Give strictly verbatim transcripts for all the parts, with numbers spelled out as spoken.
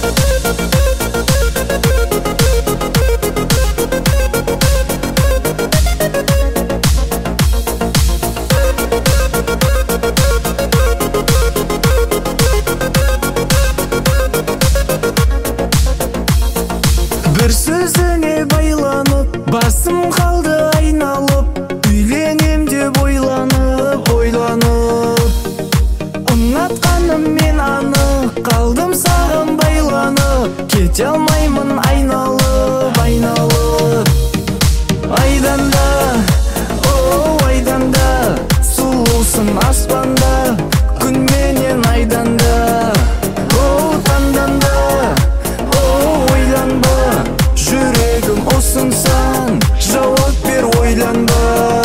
Бір сөзіңе байланып, басым қалды айналып, үйленем деп ойланып, ойланып. Ұнатқаным мен анық, қалдым саған байланып, кете алмаймын айналып, айналып. Айданда, о айданда, сұлусың аспанда, күн менен айданда. О таңданда, о ойланба, жүрегім осынсаң, жауап бер ойланба.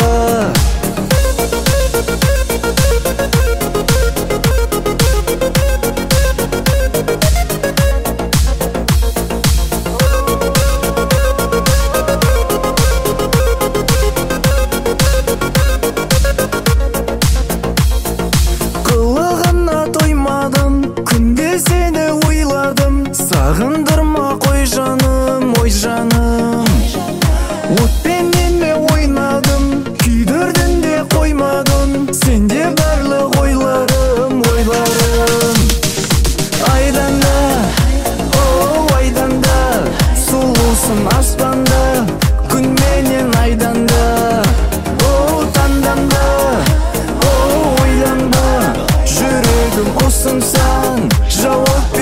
Қылығына тоймадым, күнде сені ойладым, сағындырма қой жаным, ой жаным. Отпенен ме ойнадым, күйдірдің де қоймадым, сенде барлық ойларым, ойларым. Айданда, о айданда, сұлусың аспанда, күн менен айданда. О таңданда, о ойланба, жүрегім осынсаң, жауап